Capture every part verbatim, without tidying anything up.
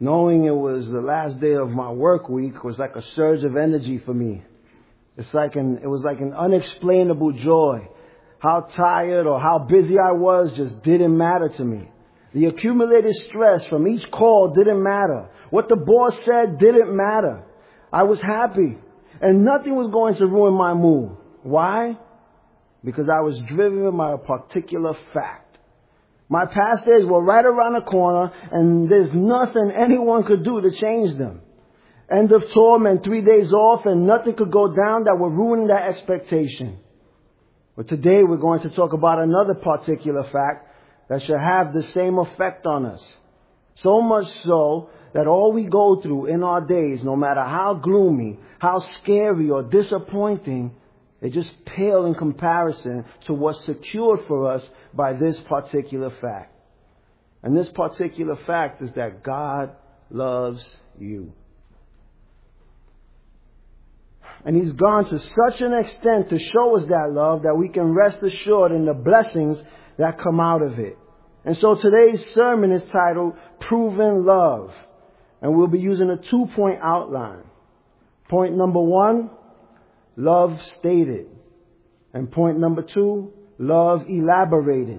Knowing it was the last day of my work week was like a surge of energy for me. It's like an, it was like an unexplainable joy. How tired or how busy I was just didn't matter to me. The accumulated stress from each call didn't matter. What the boss said didn't matter. I was happy. And nothing was going to ruin my mood. Why? Because I was driven by a particular fact. My past days were right around the corner, and there's nothing anyone could do to change them. End of tour meant three days off, and nothing could go down that would ruin that expectation. But today we're going to talk about another particular fact that should have the same effect on us. So much so that all we go through in our days, no matter how gloomy, how scary or disappointing, they just pale in comparison to what's secured for us by this particular fact. And this particular fact is that God loves you. And He's gone to such an extent to show us that love that we can rest assured in the blessings that come out of it. And so today's sermon is titled Proven Love. And we'll be using a two-point outline. Point number one, love stated. And point number two, love elaborated.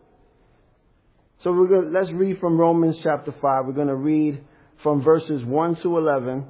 So we're going to, let's read from Romans chapter five. We're going to read from verses one to eleven.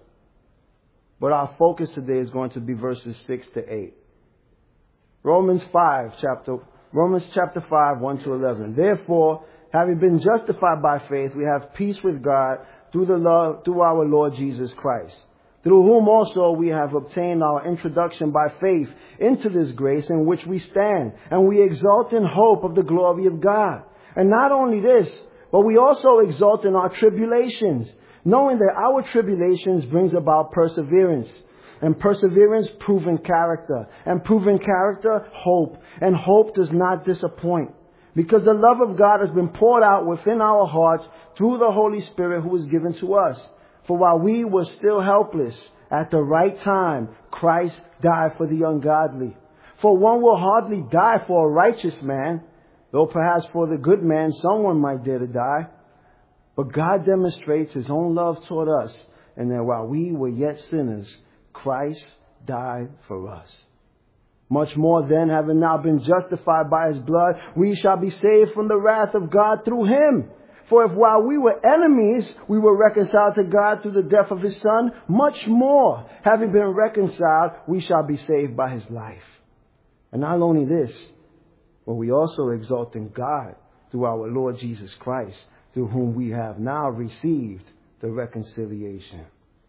But our focus today is going to be verses six to eight. Romans five, chapter, Romans chapter five, one to eleven. Therefore, having been justified by faith, we have peace with God through the love, through our Lord Jesus Christ, through whom also we have obtained our introduction by faith into this grace in which we stand, and we exult in hope of the glory of God. And not only this, but we also exult in our tribulations, knowing that our tribulations brings about perseverance, and perseverance, proven character, and proven character, hope, and hope does not disappoint, because the love of God has been poured out within our hearts through the Holy Spirit who is given to us. For while we were still helpless, at the right time, Christ died for the ungodly. For one will hardly die for a righteous man, though perhaps for the good man someone might dare to die. But God demonstrates His own love toward us, and that while we were yet sinners, Christ died for us. Much more then, having now been justified by His blood, we shall be saved from the wrath of God through Him. For if while we were enemies, we were reconciled to God through the death of His Son, much more, having been reconciled, we shall be saved by His life. And not only this, but we also exult in God through our Lord Jesus Christ, through whom we have now received the reconciliation.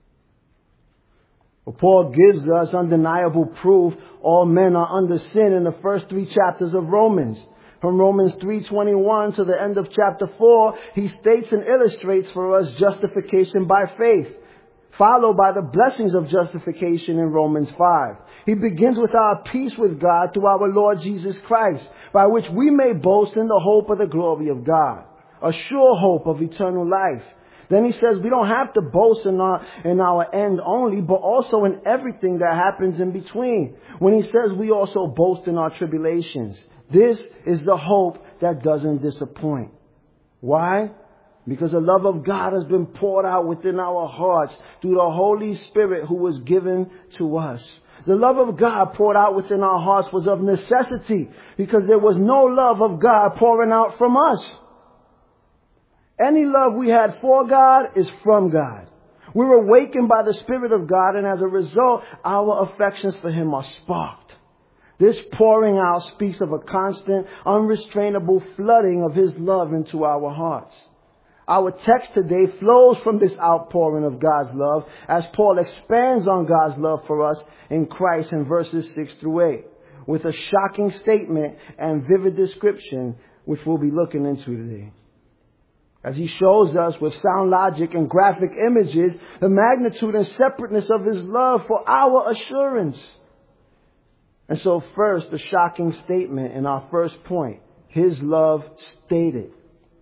Well, Paul gives us undeniable proof all men are under sin in the first three chapters of Romans. From Romans three twenty-one to the end of chapter four, he states and illustrates for us justification by faith, followed by the blessings of justification in Romans five. He begins with our peace with God through our Lord Jesus Christ, by which we may boast in the hope of the glory of God, a sure hope of eternal life. Then he says we don't have to boast in our, in our end only, but also in everything that happens in between. When he says we also boast in our tribulations. This is the hope that doesn't disappoint. Why? Because the love of God has been poured out within our hearts through the Holy Spirit who was given to us. The love of God poured out within our hearts was of necessity, because there was no love of God pouring out from us. Any love we had for God is from God. We're awakened by the Spirit of God, and as a result, our affections for Him are sparked. This pouring out speaks of a constant, unrestrainable flooding of His love into our hearts. Our text today flows from this outpouring of God's love as Paul expands on God's love for us in Christ in verses six through eight, with a shocking statement and vivid description which we'll be looking into today. As he shows us with sound logic and graphic images the magnitude and separateness of His love for our assurance. And so first, the shocking statement in our first point, His love stated.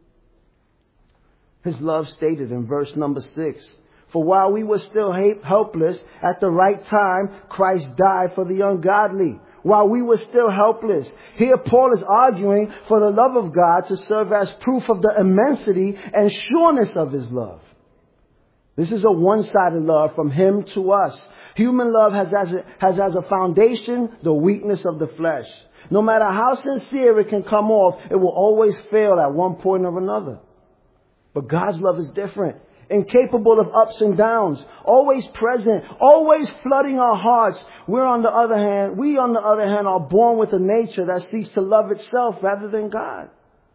His love stated in verse number six. For while we were still helpless, at the right time, Christ died for the ungodly. While we were still helpless. Here Paul is arguing for the love of God to serve as proof of the immensity and sureness of His love. This is a one-sided love from Him to us. Human love has as, a, has as a foundation the weakness of the flesh. No matter how sincere it can come off, it will always fail at one point or another. But God's love is different. Incapable of ups and downs. Always present. Always flooding our hearts. We're on the other hand, we on the other hand are born with a nature that seeks to love itself rather than God.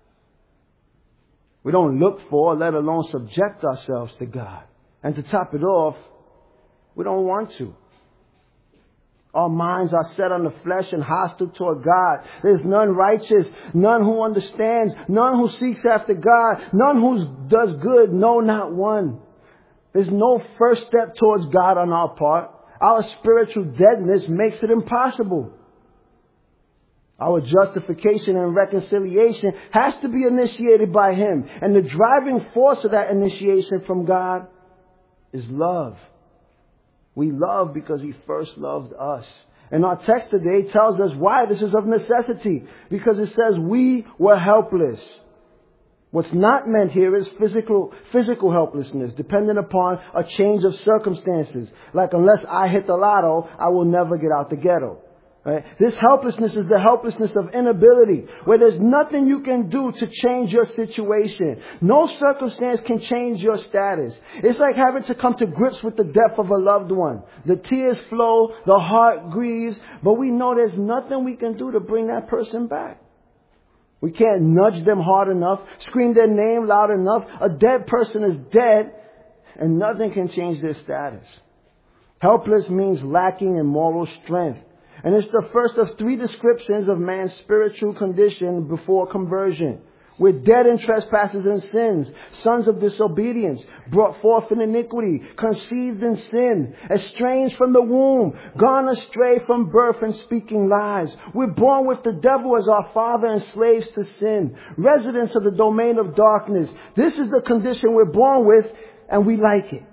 We don't look for, let alone subject ourselves to God. And to top it off, we don't want to. Our minds are set on the flesh and hostile toward God. There's none righteous, none who understands, none who seeks after God, none who does good, no, not one. There's no first step towards God on our part. Our spiritual deadness makes it impossible. Our justification and reconciliation has to be initiated by Him. And the driving force of that initiation from God is love. We love because He first loved us. And our text today tells us why this is of necessity. Because it says we were helpless. What's not meant here is physical, physical helplessness, dependent upon a change of circumstances. Like unless I hit the lotto, I will never get out the ghetto. Right? This helplessness is the helplessness of inability, where there's nothing you can do to change your situation. No circumstance can change your status. It's like having to come to grips with the death of a loved one. The tears flow, the heart grieves, but we know there's nothing we can do to bring that person back. We can't nudge them hard enough, scream their name loud enough. A dead person is dead, and nothing can change their status. Helpless means lacking in moral strength. And it's the first of three descriptions of man's spiritual condition before conversion. We're dead in trespasses and sins, sons of disobedience, brought forth in iniquity, conceived in sin, estranged from the womb, gone astray from birth and speaking lies. We're born with the devil as our father and slaves to sin, residents of the domain of darkness. This is the condition we're born with, and we like it.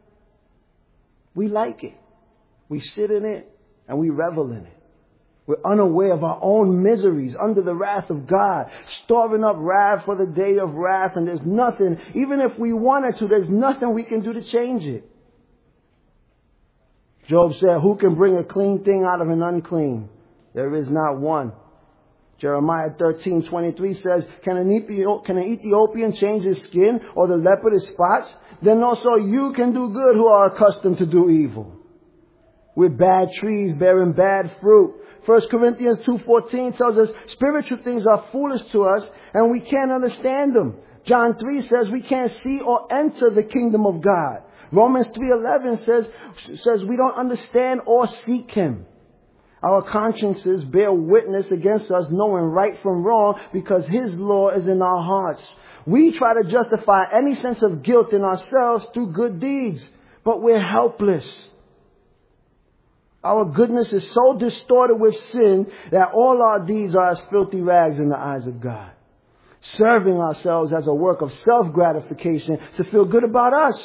We like it. We sit in it. And we revel in it. We're unaware of our own miseries under the wrath of God, storing up wrath for the day of wrath. And there's nothing, even if we wanted to, there's nothing we can do to change it. Job said, who can bring a clean thing out of an unclean? There is not one. Jeremiah thirteen twenty-three says, can an, Ethio- can an Ethiopian change his skin or the leopard his spots? Then also you can do good who are accustomed to do evil. We're bad trees bearing bad fruit. First Corinthians two fourteen tells us spiritual things are foolish to us and we can't understand them. John three says we can't see or enter the kingdom of God. Romans three eleven says, says we don't understand or seek Him. Our consciences bear witness against us knowing right from wrong because His law is in our hearts. We try to justify any sense of guilt in ourselves through good deeds, but we're helpless. Our goodness is so distorted with sin that all our deeds are as filthy rags in the eyes of God. Serving ourselves as a work of self-gratification to feel good about us.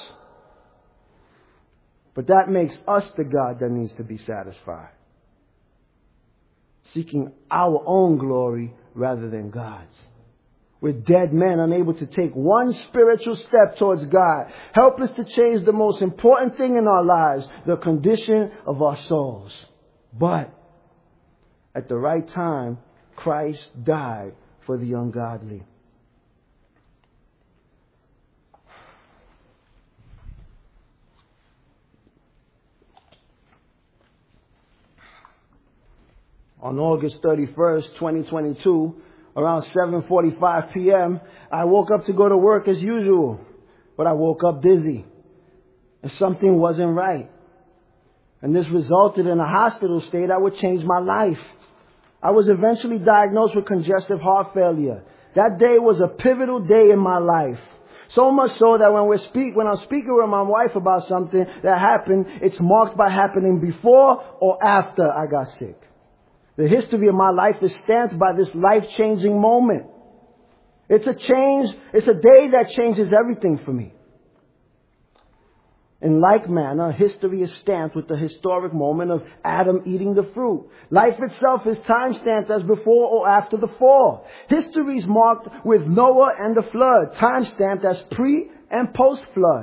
But that makes us the God that needs to be satisfied. Seeking our own glory rather than God's. We're dead men unable to take one spiritual step towards God. Helpless to change the most important thing in our lives, the condition of our souls. But at the right time, Christ died for the ungodly. On August thirty-first, twenty twenty-two, around seven forty-five p.m., I woke up to go to work as usual. But I woke up dizzy. And something wasn't right. And this resulted in a hospital stay that would change my life. I was eventually diagnosed with congestive heart failure. That day was a pivotal day in my life. So much so that when we speak, when I'm speaking with my wife about something that happened, it's marked by happening before or after I got sick. The history of my life is stamped by this life-changing moment. It's a change, it's a day that changes everything for me. In like manner, history is stamped with the historic moment of Adam eating the fruit. Life itself is time-stamped as before or after the fall. History is marked with Noah and the flood, time-stamped as pre and post-flood.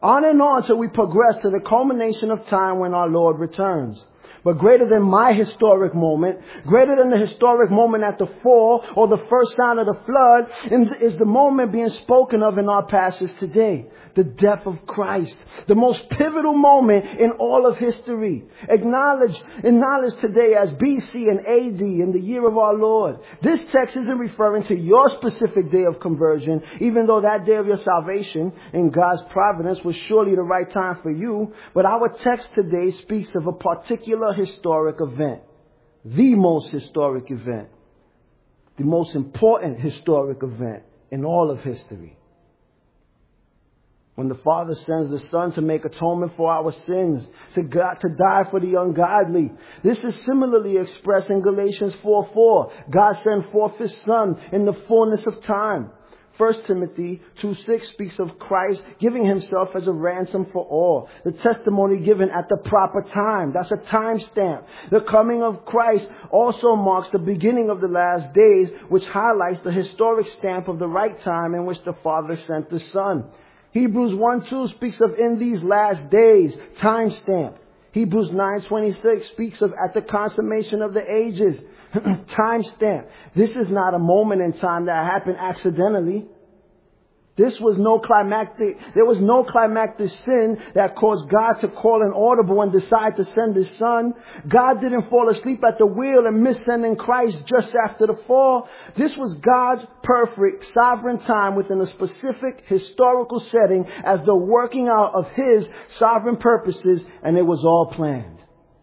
On and on till we progress to the culmination of time when our Lord returns. But greater than my historic moment, greater than the historic moment at the fall or the first sign of the flood, is the moment being spoken of in our passage today. The death of Christ. The most pivotal moment in all of history. Acknowledged, acknowledged today as B C and A D in the year of our Lord. This text isn't referring to your specific day of conversion, even though that day of your salvation in God's providence was surely the right time for you. But our text today speaks of a particular historic event. The most historic event. The most important historic event in all of history. When the Father sends the Son to make atonement for our sins, to God, to die for the ungodly. This is similarly expressed in Galatians four four. God sent forth His Son in the fullness of time. First Timothy two six speaks of Christ giving Himself as a ransom for all. The testimony given at the proper time. That's a time stamp. The coming of Christ also marks the beginning of the last days, which highlights the historic stamp of the right time in which the Father sent the Son. Hebrews one two speaks of in these last days, time stamp. Hebrews nine twenty-six speaks of at the consummation of the ages, time stamp. This is not a moment in time that happened accidentally. This was no climactic, there was no climactic sin that caused God to call an audible and decide to send His Son. God didn't fall asleep at the wheel and miss sending Christ just after the fall. This was God's perfect sovereign time within a specific historical setting as the working out of His sovereign purposes, and it was all planned.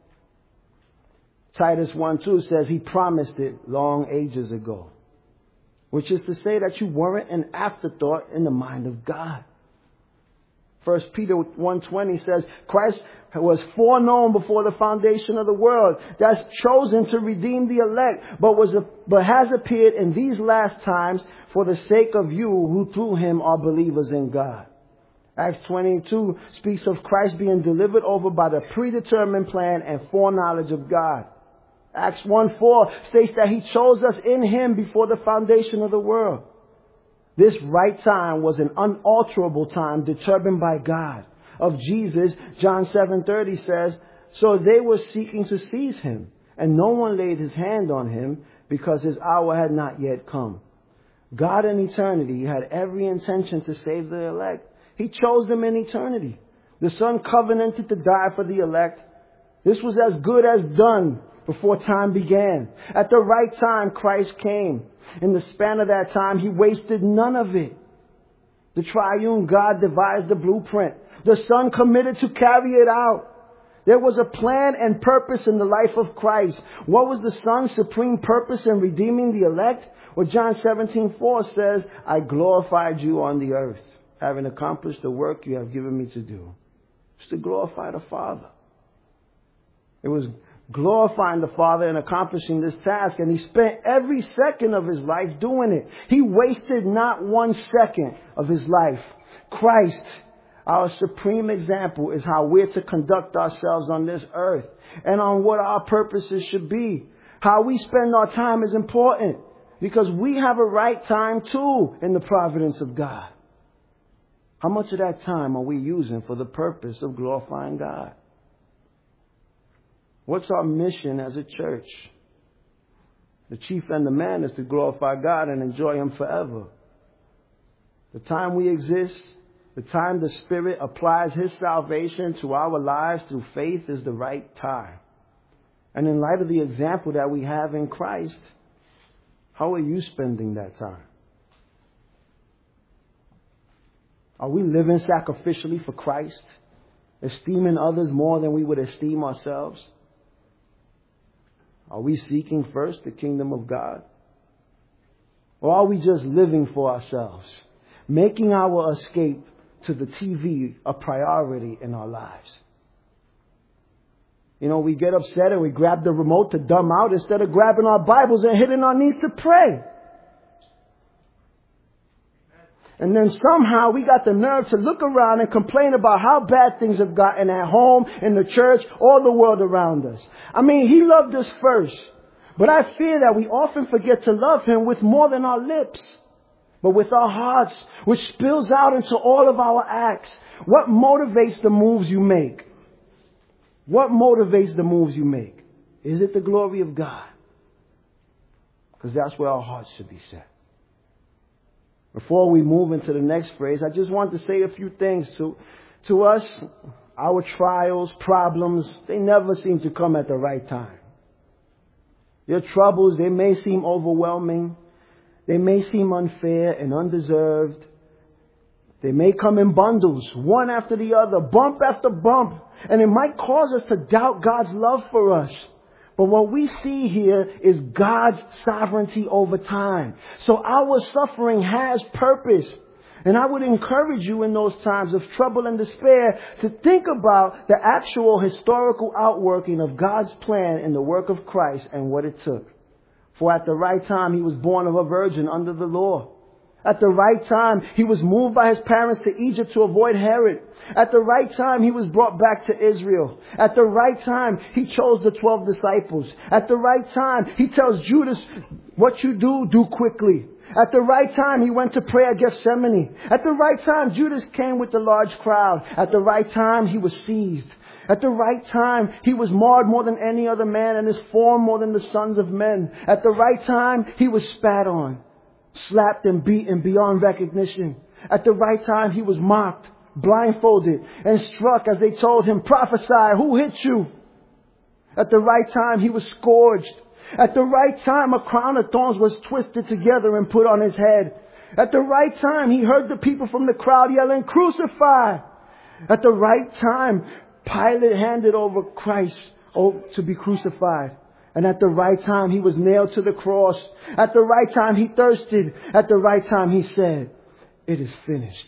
Titus one two says He promised it long ages ago. Which is to say that you weren't an afterthought in the mind of God. First Peter one twenty says, Christ was foreknown before the foundation of the world. That's chosen to redeem the elect, but was a, but has appeared in these last times for the sake of you who through Him are believers in God. Acts twenty-two speaks of Christ being delivered over by the predetermined plan and foreknowledge of God. Acts one four states that He chose us in Him before the foundation of the world. This right time was an unalterable time determined by God. Of Jesus, John seven thirty says, so they were seeking to seize Him, and no one laid his hand on Him because His hour had not yet come. God in eternity had every intention to save the elect. He chose them in eternity. The Son covenanted to die for the elect. This was as good as done before time began. At the right time, Christ came. In the span of that time, He wasted none of it. The triune God devised the blueprint. The Son committed to carry it out. There was a plan and purpose in the life of Christ. What was the Son's supreme purpose in redeeming the elect? Well, John seventeen four says, I glorified you on the earth, having accomplished the work you have given me to do. It's to glorify the Father. It was glorifying the Father and accomplishing this task, and He spent every second of His life doing it. He wasted not one second of His life. Christ, our supreme example, is how we're to conduct ourselves on this earth and on what our purposes should be. How we spend our time is important because we have a right time too in the providence of God. How much of that time are we using for the purpose of glorifying God? What's our mission as a church? The chief end of man is to glorify God and enjoy Him forever. The time we exist, the time the Spirit applies His salvation to our lives through faith is the right time. And in light of the example that we have in Christ, how are you spending that time? Are we living sacrificially for Christ, esteeming others more than we would esteem ourselves? Are we seeking first the kingdom of God? Or are we just living for ourselves, making our escape to the T V a priority in our lives? You know, we get upset and we grab the remote to dumb out instead of grabbing our Bibles and hitting our knees to pray. And then somehow we got the nerve to look around and complain about how bad things have gotten at home, in the church, all the world around us. I mean, He loved us first. But I fear that we often forget to love Him with more than our lips. but with our hearts, which spills out into all of our acts. What motivates the moves you make? What motivates the moves you make? Is it the glory of God? Because that's where our hearts should be set. Before we move into the next phrase, I just want to say a few things to, to us. Our trials, problems, they never seem to come at the right time. Your troubles, they may seem overwhelming. They may seem unfair and undeserved. They may come in bundles, one after the other, bump after bump. And it might cause us to doubt God's love for us. But what we see here is God's sovereignty over time. So our suffering has purpose. And I would encourage you in those times of trouble and despair to think about the actual historical outworking of God's plan in the work of Christ and what it took. For at the right time, He was born of a virgin under the law. At the right time, He was moved by His parents to Egypt to avoid Herod. At the right time, He was brought back to Israel. At the right time, He chose the twelve disciples. At the right time, He tells Judas, what you do, do quickly. At the right time, He went to pray at Gethsemane. At the right time, Judas came with the large crowd. At the right time, He was seized. At the right time, He was marred more than any other man, and His form more than the sons of men. At the right time, He was spat on, slapped and beaten beyond recognition. At the right time, He was mocked, blindfolded, and struck as they told Him, prophesy, who hit you? At the right time, He was scourged. At the right time, a crown of thorns was twisted together and put on His head. At the right time, He heard the people from the crowd yelling, crucify. At the right time, Pilate handed over Christ to be crucified. And at the right time, He was nailed to the cross. At the right time, He thirsted. At the right time, He said, it is finished.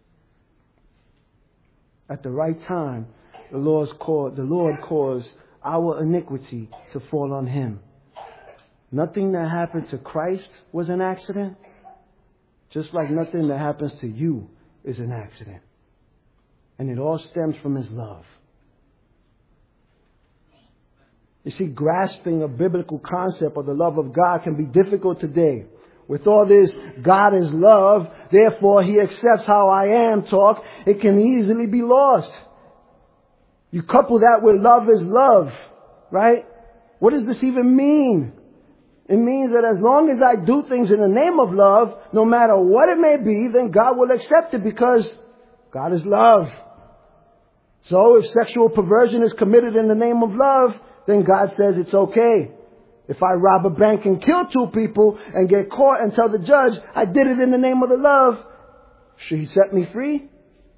At the right time, the Lord's called, the Lord caused our iniquity to fall on Him. Nothing that happened to Christ was an accident, just like nothing that happens to you is an accident. And it all stems from His love. You see, grasping a biblical concept of the love of God can be difficult today. With all this, God is love, therefore He accepts how I am talk, it can easily be lost. You couple that with love is love, right? What does this even mean? It means that as long as I do things in the name of love, no matter what it may be, then God will accept it because God is love. So if sexual perversion is committed in the name of love, then God says it's okay. If I rob a bank and kill two people and get caught and tell the judge I did it in the name of the love, should He set me free?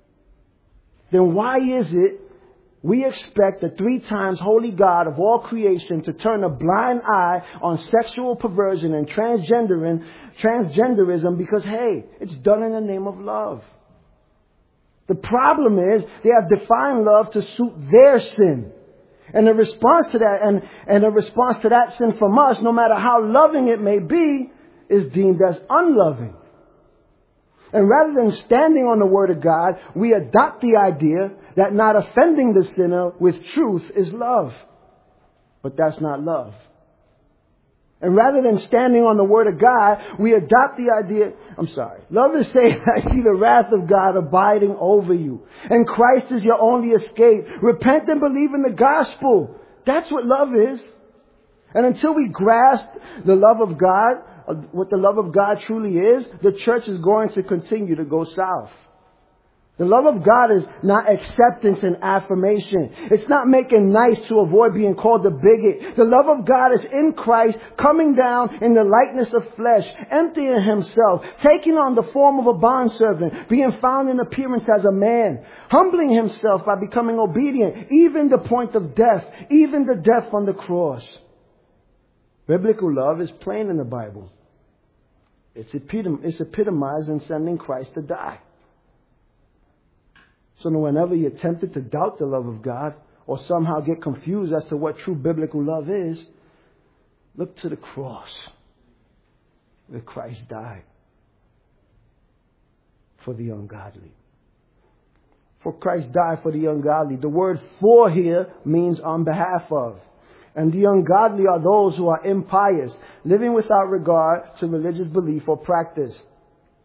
Then why is it we expect the three times holy God of all creation to turn a blind eye on sexual perversion and transgenderism, transgenderism because, hey, it's done in the name of love? The problem is they have defined love to suit their sin. And the response to that, and, and the response to that sin from us, no matter how loving it may be, is deemed as unloving. And rather than standing on the Word of God, we adopt the idea that not offending the sinner with truth is love. But that's not love. And rather than standing on the Word of God, we adopt the idea, I'm sorry, love is saying, I see the wrath of God abiding over you. And Christ is your only escape. Repent and believe in the gospel. That's what love is. And until we grasp the love of God, what the love of God truly is, the church is going to continue to go south. The love of God is not acceptance and affirmation. It's not making nice to avoid being called a bigot. The love of God is in Christ, coming down in the likeness of flesh, emptying Himself, taking on the form of a bondservant, being found in appearance as a man, humbling Himself by becoming obedient, even the point of death, even the death on the cross. Biblical love is plain in the Bible. It's, epitom- it's epitomized in sending Christ to die. So whenever you're tempted to doubt the love of God or somehow get confused as to what true biblical love is, look to the cross where Christ died for the ungodly. For Christ died for the ungodly. The word for here means on behalf of. And the ungodly are those who are impious, living without regard to religious belief or practice.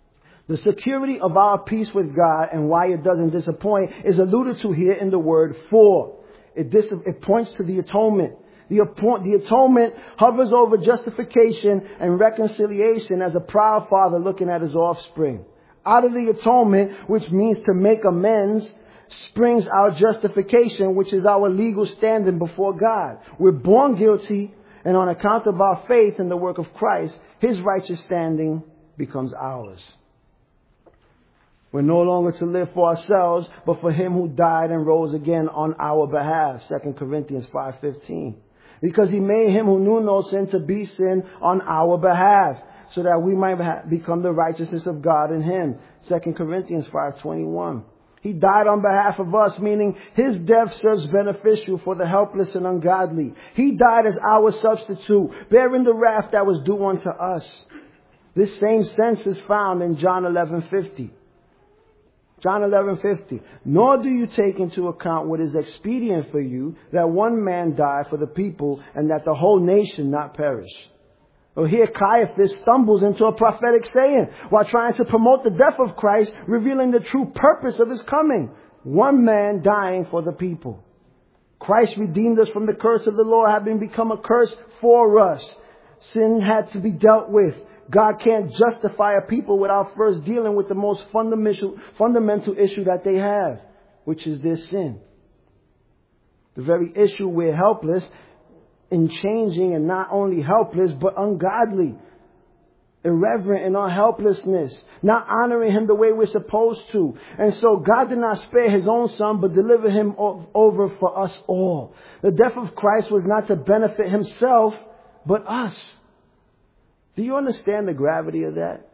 The security of our peace with God and why it doesn't disappoint is alluded to here in the word for. It, dis- it points to the atonement. The, appoint- the atonement hovers over justification and reconciliation as a proud father looking at his offspring. Out of the atonement, which means to make amends, springs our justification, which is our legal standing before God. We're born guilty, and on account of our faith in the work of Christ, His righteous standing becomes ours. We're no longer to live for ourselves, but for Him who died and rose again on our behalf. Second Corinthians five fifteen. Because He made Him who knew no sin to be sin on our behalf, so that we might ha- become the righteousness of God in Him. Second Corinthians five twenty-one. He died on behalf of us, meaning His death serves beneficial for the helpless and ungodly. He died as our substitute, bearing the wrath that was due unto us. This same sense is found in John eleven fifty. John eleven fifty. Nor do you take into account what is expedient for you, that one man die for the people, and that the whole nation not perish. Well, here Caiaphas stumbles into a prophetic saying while trying to promote the death of Christ, revealing the true purpose of His coming. One man dying for the people. Christ redeemed us from the curse of the law, having become a curse for us. Sin had to be dealt with. God can't justify a people without first dealing with the most fundamental, fundamental issue that they have, which is their sin. The very issue we're helpless in changing, and not only helpless, but ungodly, irreverent in our helplessness, not honoring Him the way we're supposed to. And so God did not spare His own Son, but delivered Him over for us all. The death of Christ was not to benefit Himself, but us. Do you understand the gravity of that?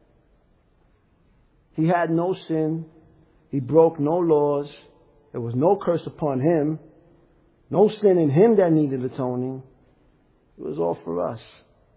He had no sin. He broke no laws. There was no curse upon Him. No sin in Him that needed atoning. It was all for us.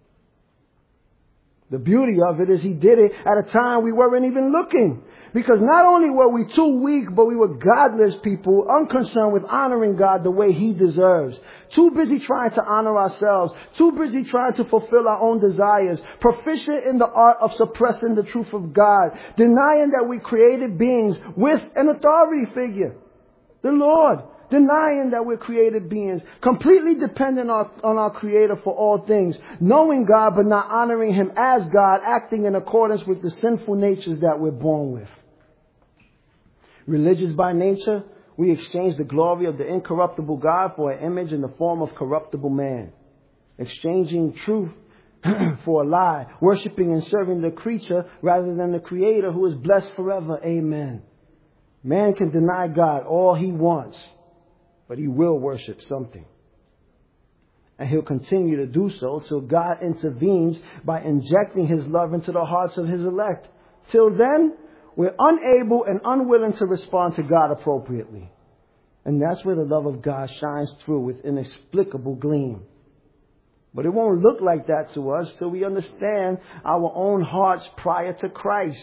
The beauty of it is He did it at a time we weren't even looking. Because not only were we too weak, but we were godless people, unconcerned with honoring God the way He deserves. Too busy trying to honor ourselves. Too busy trying to fulfill our own desires. Proficient in the art of suppressing the truth of God. Denying that we created beings with an authority figure. The Lord. Denying that we're created beings, completely dependent on, on our Creator for all things, knowing God but not honoring Him as God, acting in accordance with the sinful natures that we're born with. Religious by nature, we exchange the glory of the incorruptible God for an image in the form of corruptible man. Exchanging truth for a lie, worshiping and serving the creature rather than the Creator who is blessed forever. Amen. Man can deny God all he wants, but he will worship something. And he'll continue to do so till God intervenes by injecting His love into the hearts of His elect. Till then, we're unable and unwilling to respond to God appropriately. And that's where the love of God shines through with inexplicable gleam. But it won't look like that to us till we understand our own hearts prior to Christ.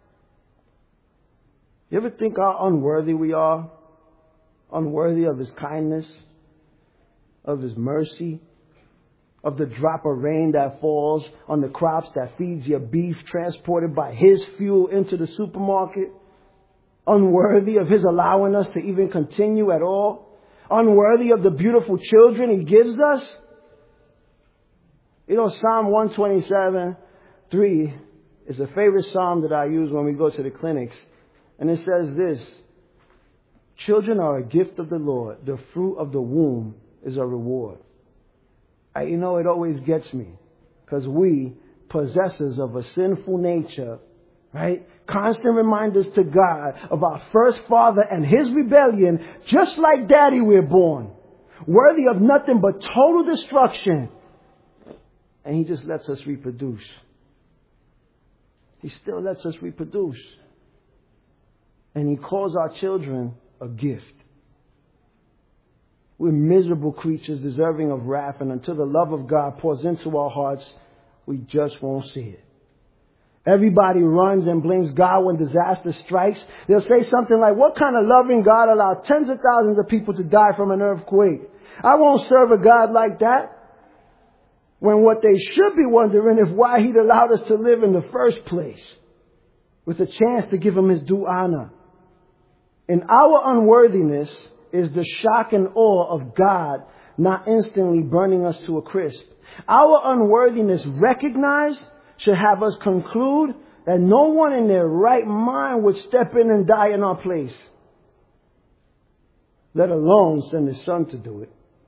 You ever think how unworthy we are? Unworthy of His kindness, of His mercy, of the drop of rain that falls on the crops that feeds your beef, transported by His fuel into the supermarket. Unworthy of His allowing us to even continue at all. Unworthy of the beautiful children He gives us. You know, Psalm one twenty-seven, three is a favorite psalm that I use when we go to the clinics. And it says this: children are a gift of the Lord. The fruit of the womb is a reward. I, you know, it always gets me. Because we, possessors of a sinful nature, right? Constant reminders to God of our first father and his rebellion. Just like Daddy, we're born. Worthy of nothing but total destruction. And He just lets us reproduce. He still lets us reproduce. And He calls our children a gift. We're miserable creatures deserving of wrath, and until the love of God pours into our hearts, we just won't see it. Everybody runs and blames God when disaster strikes. They'll say something like, what kind of loving God allowed tens of thousands of people to die from an earthquake? I won't serve a God like that. When what they should be wondering is why He'd allowed us to live in the first place. with a chance to give him his due honor. In our unworthiness is the shock and awe of God not instantly burning us to a crisp. Our unworthiness recognized should have us conclude that no one in their right mind would step in and die in our place, let alone send his son to do it.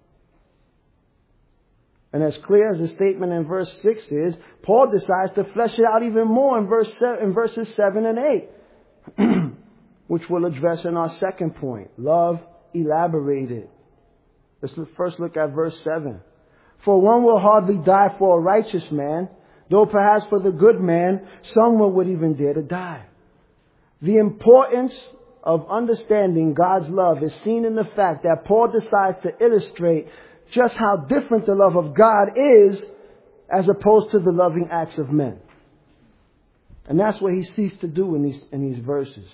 And as clear as the statement in verse six is, Paul decides to flesh it out even more in, verse seven, in verses seven and eight, which we'll address in our second point, love elaborated. Let's first look at verse seven. For one will hardly die for a righteous man, though perhaps for the good man, someone would even dare to die. The importance of understanding God's love is seen in the fact that Paul decides to illustrate just how different the love of God is as opposed to the loving acts of men. And that's what he seeks to do in these, in these verses.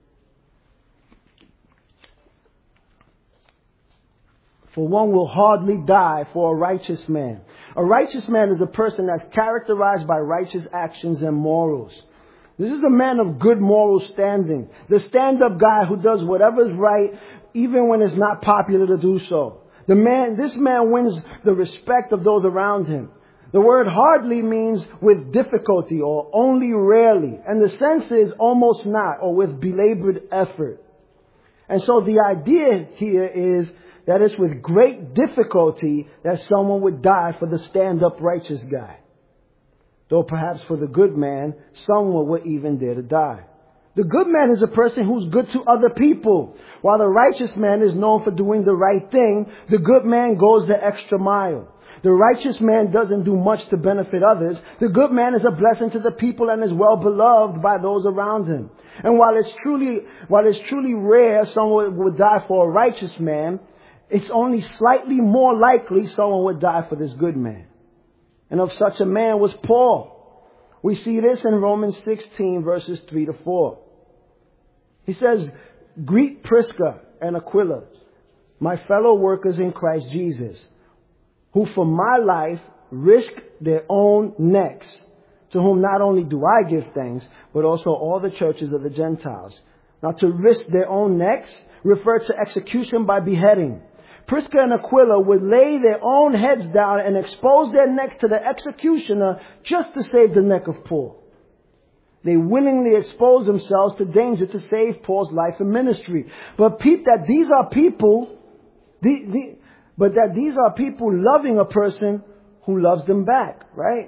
For one will hardly die for a righteous man. A righteous man is a person that's characterized by righteous actions and morals. This is a man of good moral standing. The stand-up guy who does whatever is right, even when it's not popular to do so. The man, this man wins the respect of those around him. The word hardly means with difficulty or only rarely. And the sense is almost not or with belabored effort. And so the idea here is that it's with great difficulty that someone would die for the stand-up righteous guy. Though perhaps for the good man, someone would even dare to die. The good man is a person who's good to other people. While the righteous man is known for doing the right thing, the good man goes the extra mile. The righteous man doesn't do much to benefit others. The good man is a blessing to the people and is well beloved by those around him. And while it's truly, while it's truly rare someone would die for a righteous man, it's only slightly more likely someone would die for this good man. And of such a man was Paul. We see this in Romans sixteen verses three to four. He says, greet Prisca and Aquila, my fellow workers in Christ Jesus, who for my life risked their own necks, to whom not only do I give thanks, but also all the churches of the Gentiles. Now to risk their own necks refers to execution by beheading. Prisca and Aquila would lay their own heads down and expose their necks to the executioner just to save the neck of Paul. They willingly exposed themselves to danger to save Paul's life and ministry. But peep that these are people, the, the, but that these are people loving a person who loves them back, right?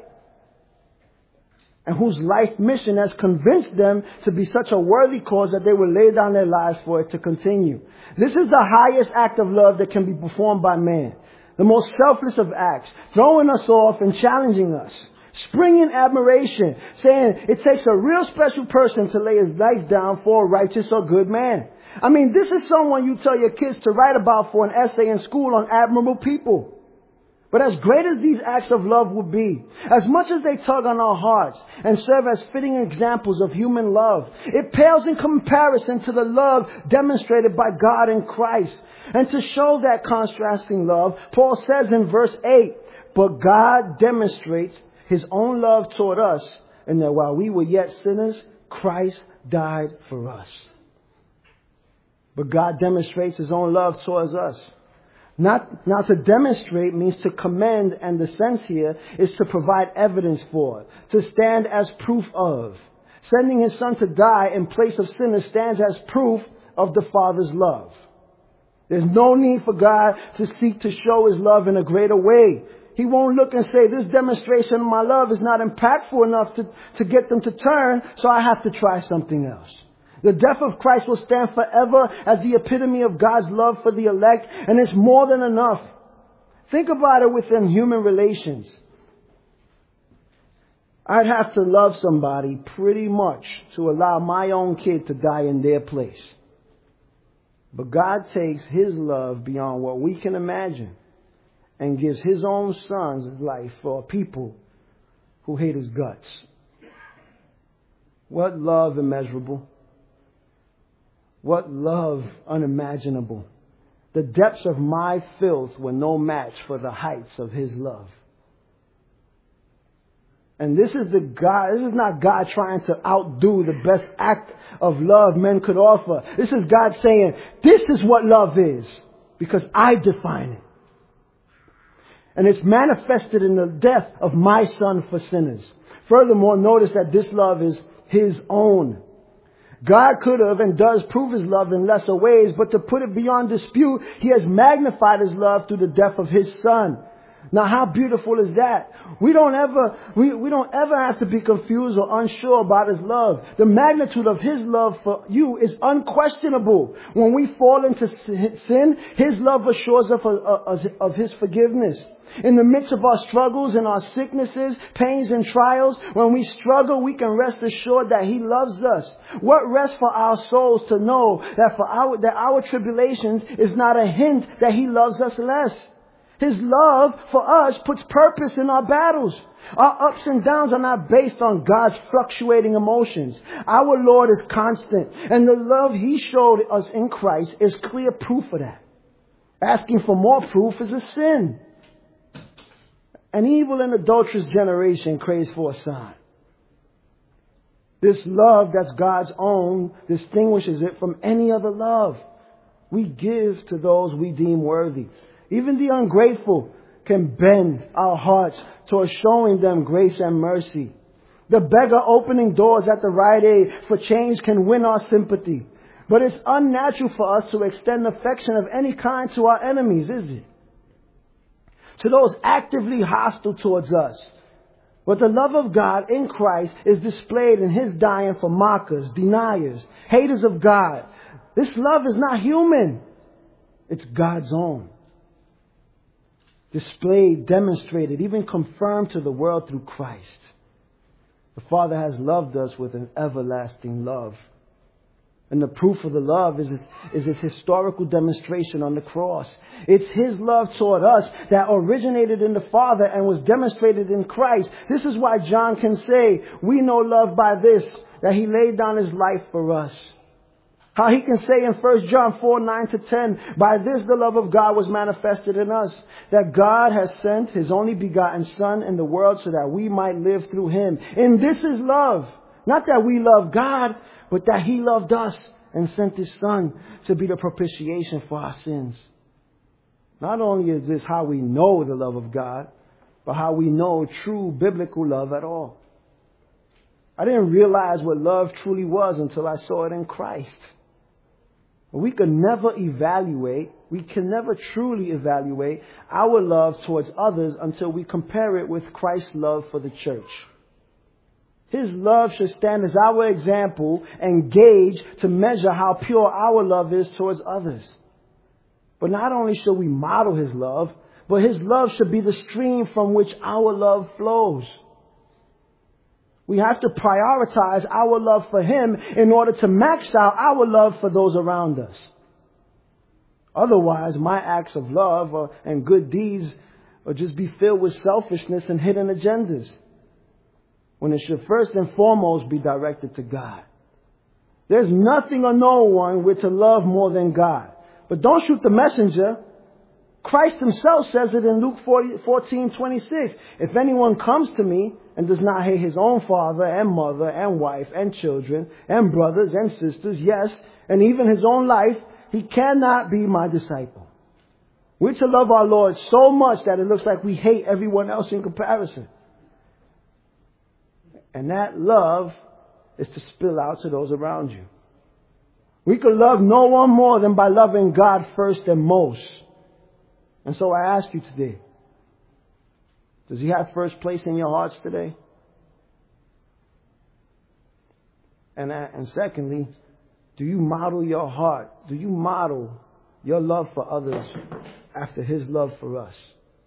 And whose life mission has convinced them to be such a worthy cause that they will lay down their lives for it to continue. This is the highest act of love that can be performed by man. The most selfless of acts, throwing us off and challenging us. Springing admiration, saying it takes a real special person to lay his life down for a righteous or good man. I mean, this is someone you tell your kids to write about for an essay in school on admirable people. But as great as these acts of love would be, as much as they tug on our hearts and serve as fitting examples of human love, it pales in comparison to the love demonstrated by God in Christ. And to show that contrasting love, Paul says in verse eight, but God demonstrates His own love toward us, and that while we were yet sinners, Christ died for us. But God demonstrates His own love towards us. Not, now to demonstrate means to commend, and the sense here is to provide evidence for, to stand as proof of. Sending His Son to die in place of sinners stands as proof of the Father's love. There's no need for God to seek to show His love in a greater way. He won't look and say, this demonstration of my love is not impactful enough to, to get them to turn, so I have to try something else. The death of Christ will stand forever as the epitome of God's love for the elect, and it's more than enough. Think about it within human relations. I'd have to love somebody pretty much to allow my own kid to die in their place. But God takes His love beyond what we can imagine and gives His own Son's life for people who hate His guts. What love immeasurable. What love unimaginable. The depths of my filth were no match for the heights of His love. And this is the God, this is not God trying to outdo the best act of love men could offer. This is God saying, this is what love is, because I define it. And it's manifested in the death of my Son for sinners. Furthermore, notice that this love is His own. God could have and does prove His love in lesser ways, but to put it beyond dispute, He has magnified His love through the death of His Son. Now, how beautiful is that? We don't ever, we, we don't ever have to be confused or unsure about His love. The magnitude of His love for you is unquestionable. When we fall into sin, His love assures us of, of His forgiveness. In the midst of our struggles and our sicknesses, pains and trials, when we struggle, we can rest assured that He loves us. What rest for our souls to know that for our, that our tribulations is not a hint that He loves us less. His love for us puts purpose in our battles. Our ups and downs are not based on God's fluctuating emotions. Our Lord is constant, and the love He showed us in Christ is clear proof of that. Asking for more proof is a sin. An evil and adulterous generation craves for a sign. This love that's God's own distinguishes it from any other love. We give to those we deem worthy. Even the ungrateful can bend our hearts towards showing them grace and mercy. The beggar opening doors at the Rite Aid for change can win our sympathy. But it's unnatural for us to extend affection of any kind to our enemies, is it? To those actively hostile towards us. But the love of God in Christ is displayed in His dying for mockers, deniers, haters of God. This love is not human. It's God's own. Displayed, demonstrated, even confirmed to the world through Christ. The Father has loved us with an everlasting love. And the proof of the love is its, is its historical demonstration on the cross. It's His love toward us that originated in the Father and was demonstrated in Christ. This is why John can say, we know love by this, that He laid down His life for us. How he can say in First John four, nine to ten, by this the love of God was manifested in us, that God has sent His only begotten Son in the world so that we might live through Him. And this is love. Not that we love God, but that He loved us and sent His Son to be the propitiation for our sins. Not only is this how we know the love of God, but how we know true biblical love at all. I didn't realize what love truly was until I saw it in Christ. We can never evaluate, we can never truly evaluate our love towards others until we compare it with Christ's love for the church. His love should stand as our example and gauge to measure how pure our love is towards others. But not only should we model His love, but His love should be the stream from which our love flows. We have to prioritize our love for Him in order to max out our love for those around us. Otherwise, my acts of love or, and good deeds will just be filled with selfishness and hidden agendas, when it should first and foremost be directed to God. There's nothing or no one we're to love more than God. But don't shoot the messenger. Christ Himself says it in Luke fourteen twenty-six. If anyone comes to me and does not hate his own father and mother and wife and children and brothers and sisters, yes, and even his own life, he cannot be my disciple. We're to love our Lord so much that it looks like we hate everyone else in comparison. And that love is to spill out to those around you. We could love no one more than by loving God first and most. And so I ask you today, does He have first place in your hearts today? And, uh, and secondly, do you model your heart? Do you model your love for others after His love for us?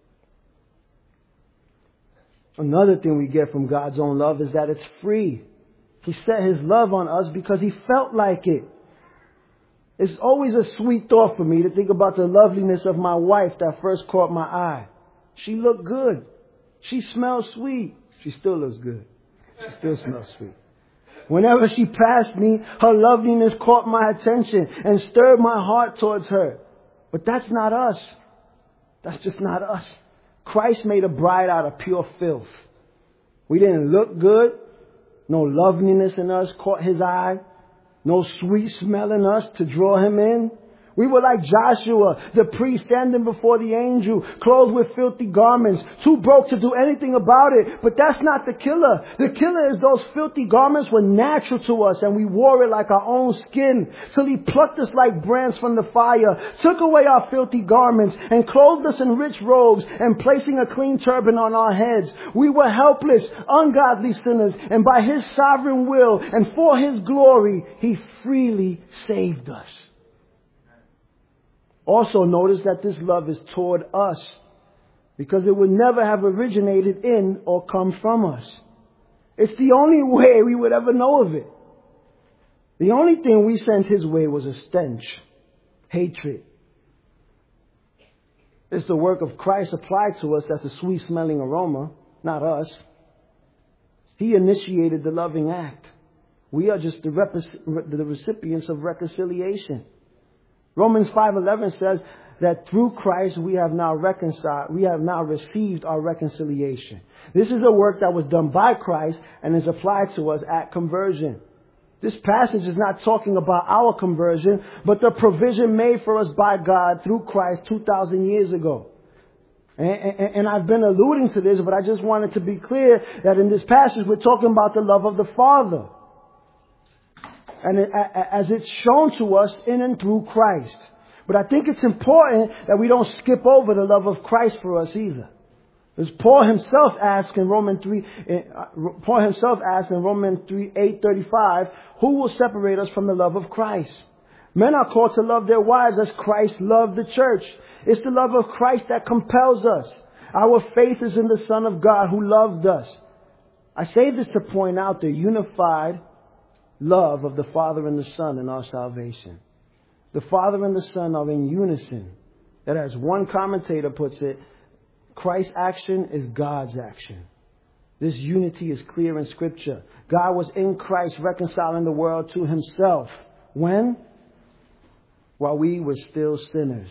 Another thing we get from God's own love is that it's free. He set His love on us because He felt like it. It's always a sweet thought for me to think about the loveliness of my wife that first caught my eye. She looked good. She smells sweet. She still looks good. She still smells sweet. Whenever she passed me, her loveliness caught my attention and stirred my heart towards her. But that's not us. That's just not us. Christ made a bride out of pure filth. We didn't look good. No loveliness in us caught his eye. No sweet smell in us to draw him in. We were like Joshua, the priest standing before the angel, clothed with filthy garments, too broke to do anything about it. But that's not the killer. The killer is those filthy garments were natural to us, and we wore it like our own skin, till he plucked us like brands from the fire, took away our filthy garments, and clothed us in rich robes, and placing a clean turban on our heads. We were helpless, ungodly sinners, and by his sovereign will and for his glory, he freely saved us. Also notice that this love is toward us, because it would never have originated in or come from us. It's the only way we would ever know of it. The only thing we sent his way was a stench, hatred. It's the work of Christ applied to us that's a sweet smelling aroma, not us. He initiated the loving act. We are just the, rep- the recipients of reconciliation. Romans five eleven says that through Christ we have now reconciled, we have now received our reconciliation. This is a work that was done by Christ and is applied to us at conversion. This passage is not talking about our conversion, but the provision made for us by God through Christ two thousand years ago. And, and, and I've been alluding to this, but I just wanted to be clear that in this passage we're talking about the love of the Father. And it, as it's shown to us in and through Christ. But I think it's important that we don't skip over the love of Christ for us either. As Paul himself asks in Romans three, Paul himself asks in Romans three, eight thirty-five, who will separate us from the love of Christ? Men are called to love their wives as Christ loved the church. It's the love of Christ that compels us. Our faith is in the Son of God who loved us. I say this to point out the unified love of the Father and the Son in our salvation. The Father and the Son are in unison. That, as one commentator puts it, Christ's action is God's action. This unity is clear in Scripture. God was in Christ reconciling the world to himself. When? While we were still sinners.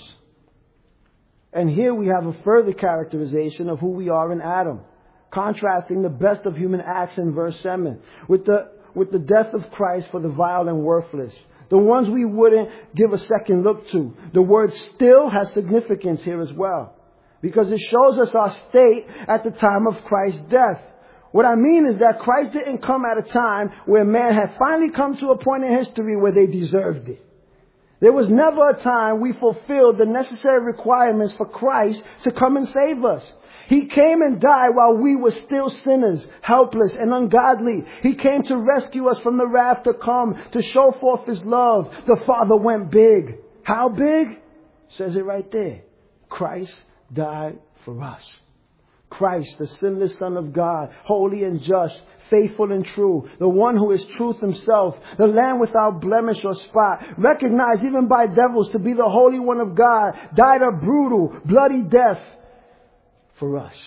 And here we have a further characterization of who we are in Adam, contrasting the best of human acts in verse seven with the with the death of Christ for the vile and worthless, the ones we wouldn't give a second look to. The word still has significance here as well, because it shows us our state at the time of Christ's death. What I mean is that Christ didn't come at a time where man had finally come to a point in history where they deserved it. There was never a time we fulfilled the necessary requirements for Christ to come and save us. He came and died while we were still sinners, helpless and ungodly. He came to rescue us from the wrath to come, to show forth his love. The Father went big. How big? Says it right there. Christ died for us. Christ, the sinless Son of God, holy and just, faithful and true, the one who is truth himself, the Lamb without blemish or spot, recognized even by devils to be the Holy One of God, died a brutal, bloody death for us.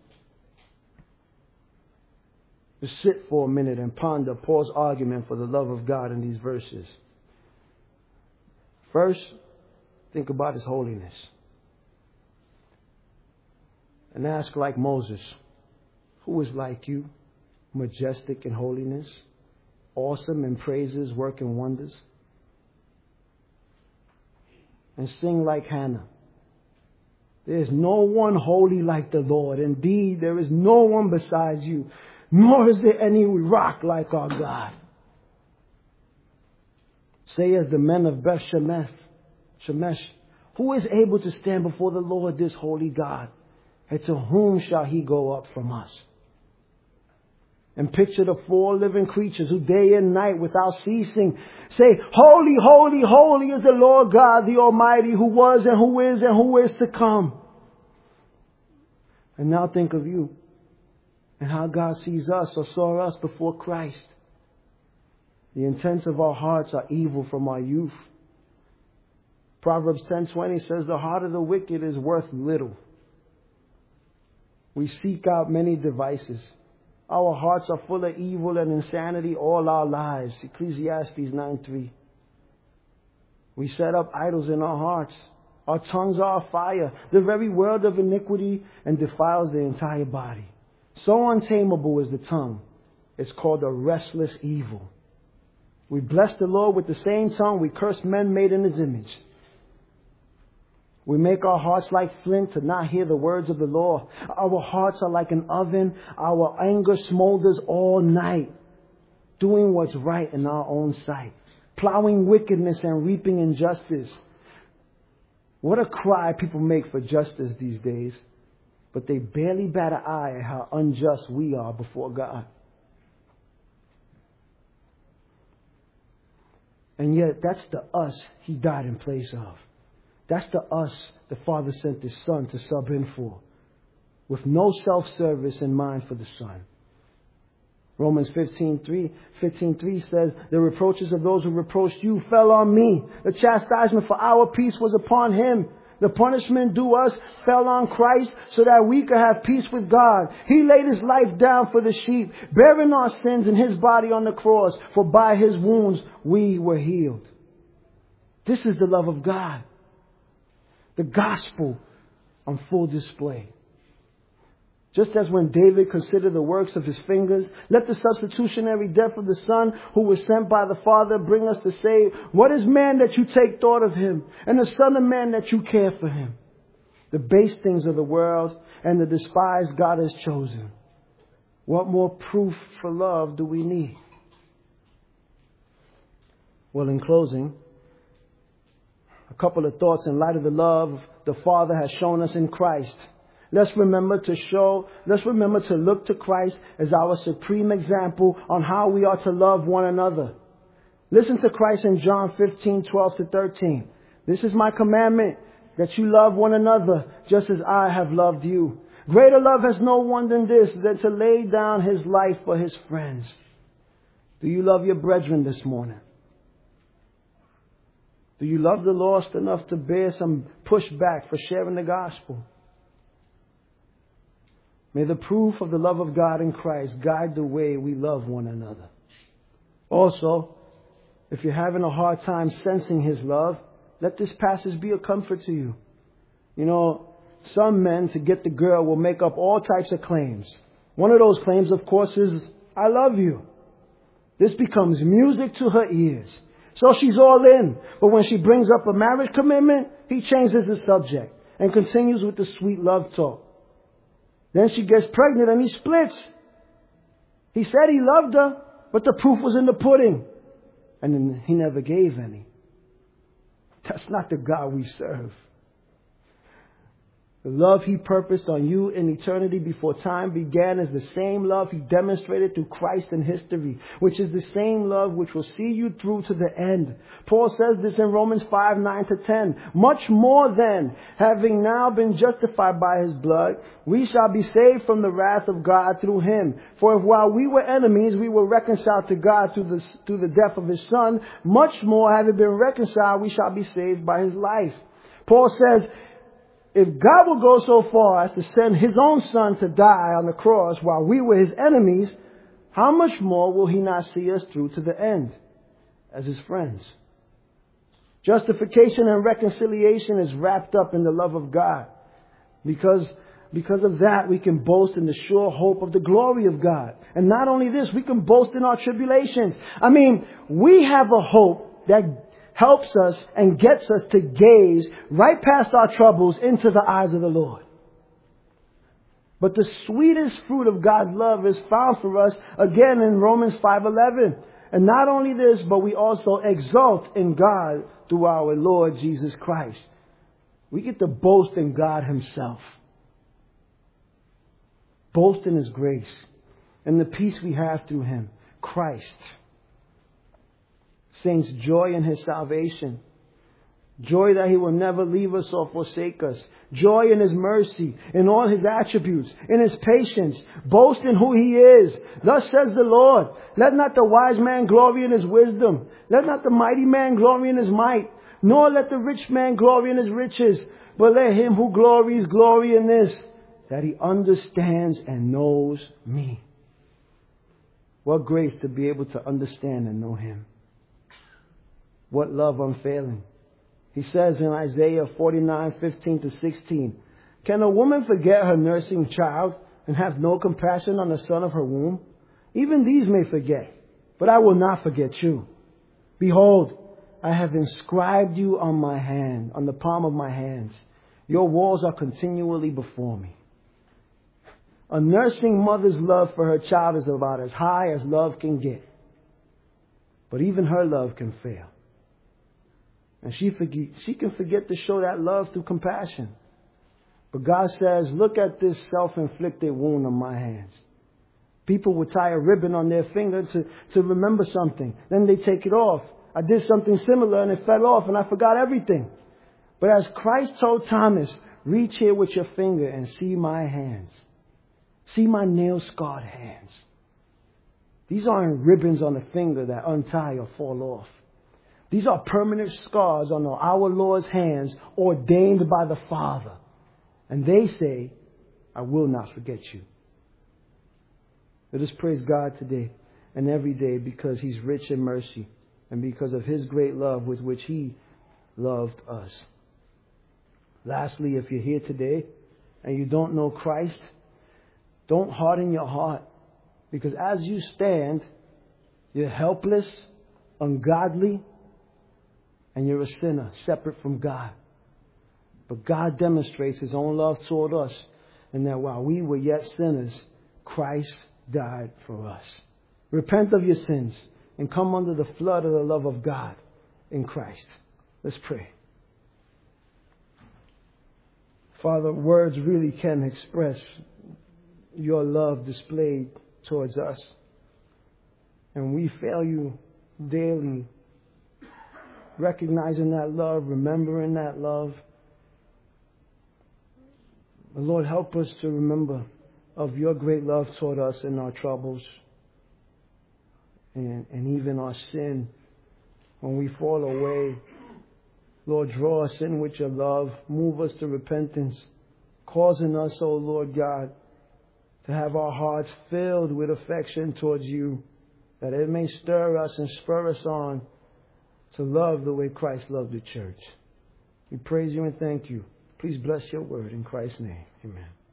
Just sit for a minute and ponder Paul's argument for the love of God in these verses. First, think about his holiness. And ask, like Moses, who is like you, majestic in holiness, awesome in praises, working wonders? And sing like Hannah. There is no one holy like the Lord. Indeed, there is no one besides you, nor is there any rock like our God. Say as the men of Beth Shemesh, Shemesh, who is able to stand before the Lord, this holy God? And to whom shall he go up from us? And picture the four living creatures who day and night without ceasing say, holy, holy, holy is the Lord God, the Almighty, who was and who is and who is to come. And now think of you and how God sees us or saw us before Christ. The intents of our hearts are evil from our youth. Proverbs ten twenty says the heart of the wicked is worth little. We seek out many devices. Our hearts are full of evil and insanity all our lives. Ecclesiastes nine three. We set up idols in our hearts. Our tongues are a fire, the very world of iniquity, and defiles the entire body. So untamable is the tongue. It's called a restless evil. We bless the Lord with the same tongue we curse men made in His image. We make our hearts like flint to not hear the words of the Lord. Our hearts are like an oven. Our anger smolders all night, doing what's right in our own sight, plowing wickedness and reaping injustice. What a cry people make for justice these days, but they barely bat an eye at how unjust we are before God. And yet, that's the us He died in place of. That's the us the Father sent His Son to sub in for, with no self-service in mind for the Son. Romans fifteen three says, the reproaches of those who reproached you fell on me. The chastisement for our peace was upon Him. The punishment due us fell on Christ so that we could have peace with God. He laid His life down for the sheep, bearing our sins in His body on the cross. For by His wounds we were healed. This is the love of God. The gospel on full display. Just as when David considered the works of his fingers, let the substitutionary death of the Son who was sent by the Father bring us to say, what is man that you take thought of him, and the Son of Man that you care for him? The base things of the world and the despised God has chosen. What more proof for love do we need? Well, in closing, a couple of thoughts in light of the love the Father has shown us in Christ. Let's remember to show, let's remember to look to Christ as our supreme example on how we are to love one another. Listen to Christ in John fifteen twelve to thirteen. This is my commandment, that you love one another just as I have loved you. Greater love has no one than this, than to lay down his life for his friends. Do you love your brethren this morning? Do you love the lost enough to bear some pushback for sharing the gospel? May the proof of the love of God in Christ guide the way we love one another. Also, if you're having a hard time sensing His love, let this passage be a comfort to you. You know, some men, to get the girl, will make up all types of claims. One of those claims, of course, is, I love you. This becomes music to her ears. So she's all in. But when she brings up a marriage commitment, he changes the subject and continues with the sweet love talk. Then she gets pregnant and he splits. He said he loved her, but the proof was in the pudding. And then he never gave any. That's not the God we serve. The love He purposed on you in eternity before time began is the same love He demonstrated through Christ in history, which is the same love which will see you through to the end. Paul says this in Romans five nine to ten. Much more then, having now been justified by His blood, we shall be saved from the wrath of God through Him. For if while we were enemies, we were reconciled to God through the, through the death of His Son, much more, having been reconciled, we shall be saved by His life. Paul says, if God will go so far as to send His own Son to die on the cross while we were His enemies, how much more will He not see us through to the end as His friends? Justification and reconciliation is wrapped up in the love of God. Because, because of that, we can boast in the sure hope of the glory of God. And not only this, we can boast in our tribulations. I mean, we have a hope that helps us and gets us to gaze right past our troubles into the eyes of the Lord. But the sweetest fruit of God's love is found for us again in Romans five eleven. And not only this, but we also exult in God through our Lord Jesus Christ. We get to boast in God Himself. Boast in His grace and the peace we have through Him, Christ. Saints, joy in His salvation. Joy that He will never leave us or forsake us. Joy in His mercy, in all His attributes, in His patience. Boast in who He is. Thus says the Lord, let not the wise man glory in his wisdom. Let not the mighty man glory in his might. Nor let the rich man glory in his riches. But let him who glories glory in this, that he understands and knows me. What grace to be able to understand and know Him. What love unfailing. He says in Isaiah forty-nine fifteen to sixteen, can a woman forget her nursing child and have no compassion on the son of her womb? Even these may forget, but I will not forget you. Behold, I have inscribed you on my hand, on the palm of my hands. Your walls are continually before me. A nursing mother's love for her child is about as high as love can get. But even her love can fail. And she forget, she can forget to show that love through compassion. But God says, look at this self-inflicted wound on my hands. People would tie a ribbon on their finger to, to remember something. Then they take it off. I did something similar and it fell off and I forgot everything. But as Christ told Thomas, reach here with your finger and see my hands. See my nail-scarred hands. These aren't ribbons on the finger that untie or fall off. These are permanent scars on our Lord's hands ordained by the Father. And they say, I will not forget you. Let us praise God today and every day because He's rich in mercy and because of His great love with which He loved us. Lastly, if you're here today and you don't know Christ, don't harden your heart, because as you stand, you're helpless, ungodly, and you're a sinner, separate from God. But God demonstrates His own love toward us, and that while we were yet sinners, Christ died for us. Repent of your sins and come under the flood of the love of God in Christ. Let's pray. Father, words really can express your love displayed towards us. And we fail you daily, recognizing that love, remembering that love. Lord, help us to remember of your great love toward us in our troubles and, and even our sin. When we fall away, Lord, draw us in with your love. Move us to repentance, causing us, oh Lord God, to have our hearts filled with affection towards you, that it may stir us and spur us on to love the way Christ loved the church. We praise you and thank you. Please bless your word in Christ's name. Amen.